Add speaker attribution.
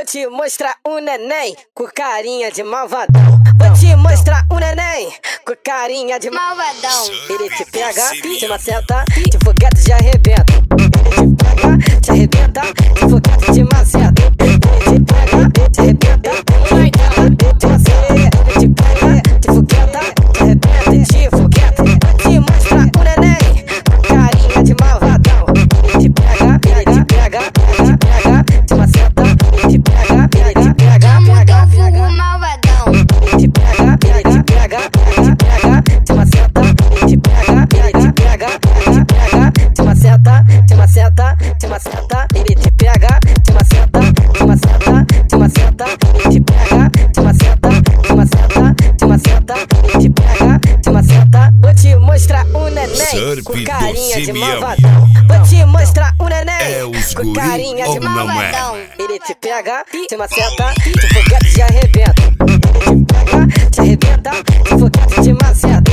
Speaker 1: te mostrar um neném com carinha de malvadão. Vou te mostrar um neném com carinha de malvadão. Ele te pega, te maceta, de foguete te arrebenta. Ele te pega, te arrebenta, de foguete te maceta. Ele te pega, te arrebenta, te maceta. Ele te pega, te fogueta, te arrebenta e te fogueta. Vou te mostrar um neném com carinha de malvadão. Ele te pega, te maceta. Ele te pega,
Speaker 2: Vulgo malvadão.
Speaker 1: ele te pega, te maceta. Ele te pega, te maceta, te maceta, te maceta. Ele te pega, te maceta, te maceta, te maceta. Ele te pega, te maceta, te maceta, te maceta. Ele te pega, te maceta. Vou te mostrar um neném com carinha de malvadão. Vou te mostrar um neném com carinha de malvadão. Ele te pega, te maceta, te foguete te arrebenta. Ele te pega, te arrebenta, te foguete te maceta.